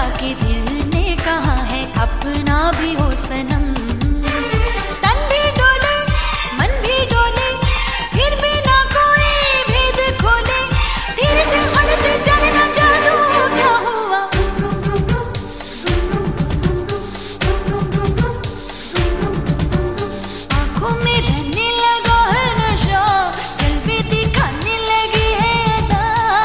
के दिल ने कहा है अपना भी हो सनम। तन भी डोले मन भी डोले फिर भी ना कोई भेद खोले, धीरे से हल से जाने ना जादू क्या हुआ। आंखों में रहने लगा है नशा, दिल भी दिखाने लगी है अदा।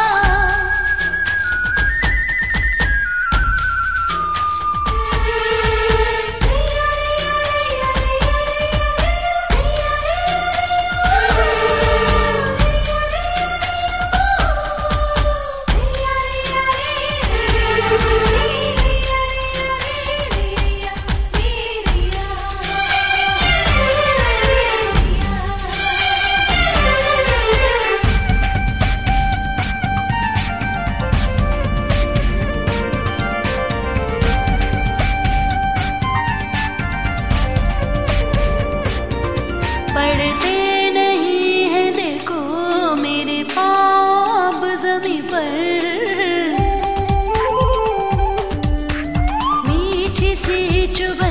पढ़ते नहीं है देखो मेरे पाँव ज़मीं पर, मीठी सी चुभन